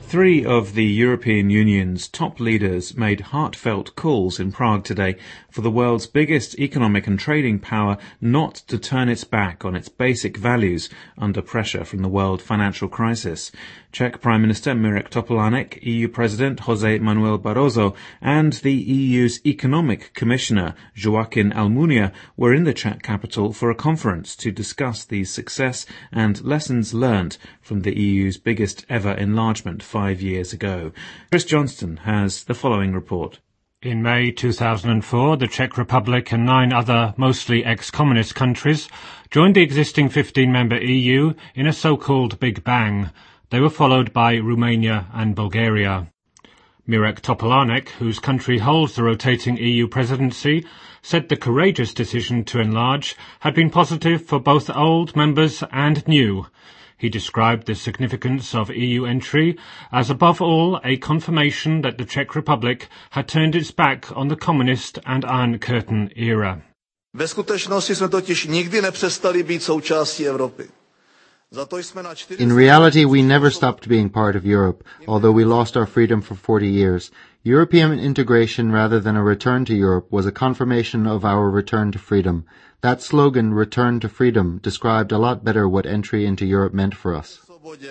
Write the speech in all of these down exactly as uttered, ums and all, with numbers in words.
Three of the European Union's top leaders made heartfelt calls in Prague today for the world's biggest economic and trading power not to turn its back on its basic values under pressure from the world financial crisis. Czech Prime Minister Mirek Topolánek, E U President José Manuel Barroso, and the E U's Economic Commissioner Joaquín Almunia were in the Czech capital for a conference to discuss the success and lessons learned from the E U's biggest ever enlargement five years ago. Chris Johnston has the following report. In May two thousand four, the Czech Republic and nine other, mostly ex-communist countries, joined the existing fifteen-member E U in a so-called Big Bang. They were followed by Romania and Bulgaria. Mirek Topolánek, whose country holds the rotating E U presidency, said the courageous decision to enlarge had been positive for both old members and new. He described the significance of E U entry as above all a confirmation that the Czech Republic had turned its back on the communist and Iron Curtain era. Ve skutečnosti jsme totiž nikdy nepřestali být součástí Evropy. In reality, we never stopped being part of Europe, although we lost our freedom for forty years. European integration rather than a return to Europe was a confirmation of our return to freedom. That slogan, return to freedom, described a lot better what entry into Europe meant for us.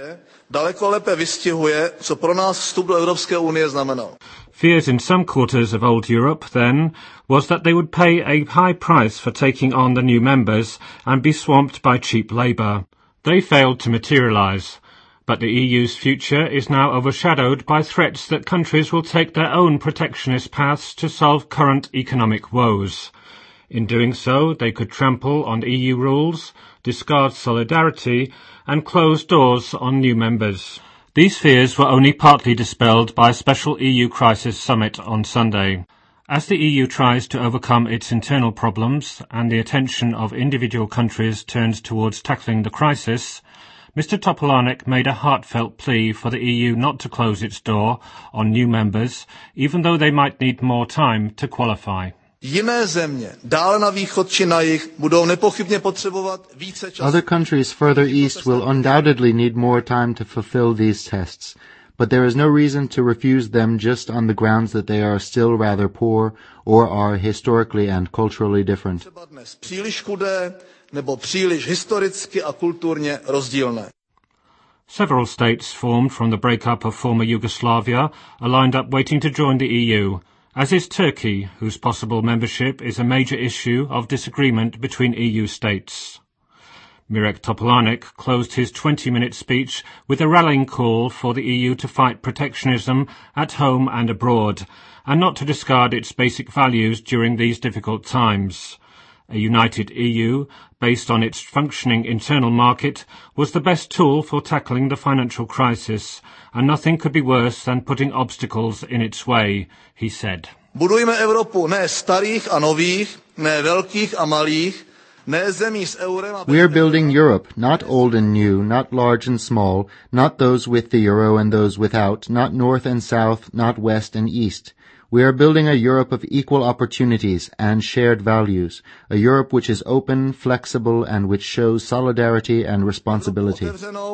Fears in some quarters of old Europe, then, was that they would pay a high price for taking on the new members and be swamped by cheap labour. They failed to materialise, but the E U's future is now overshadowed by threats that countries will take their own protectionist paths to solve current economic woes. In doing so, they could trample on E U rules, discard solidarity, and close doors on new members. These fears were only partly dispelled by a special E U crisis summit on Sunday. As the E U tries to overcome its internal problems and the attention of individual countries turns towards tackling the crisis, Mister Topolánek made a heartfelt plea for the E U not to close its door on new members, even though they might need more time to qualify. Other countries further east will undoubtedly need more time to fulfill these tests, but there is no reason to refuse them just on the grounds that they are still rather poor or are historically and culturally different. Several states formed from the breakup of former Yugoslavia are lined up waiting to join the E U, as is Turkey, whose possible membership is a major issue of disagreement between E U states. Mirek Topolánek closed his twenty-minute speech with a rallying call for the E U to fight protectionism at home and abroad, and not to discard its basic values during these difficult times. A united E U, based on its functioning internal market, was the best tool for tackling the financial crisis, and nothing could be worse than putting obstacles in its way, he said. Budujme Evropu ne starých a nových, ne velkých a malých. We are building Europe, not old and new, not large and small, not those with the euro and those without, not north and south, not west and east. We are building a Europe of equal opportunities and shared values, a Europe which is open, flexible, and which shows solidarity and responsibility.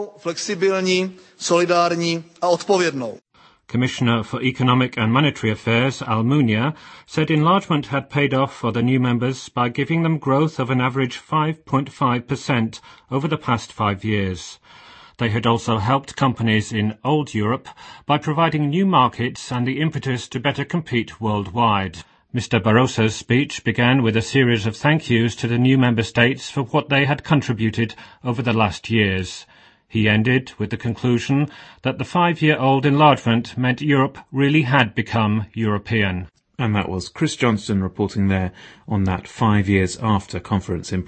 Commissioner for Economic and Monetary Affairs, Almunia, said enlargement had paid off for the new members by giving them growth of an average five point five percent over the past five years. They had also helped companies in old Europe by providing new markets and the impetus to better compete worldwide. Mister Barroso's speech began with a series of thank yous to the new member states for what they had contributed over the last years. He ended with the conclusion that the five-year-old enlargement meant Europe really had become European. And that was Chris Johnston reporting there on that five years after conference in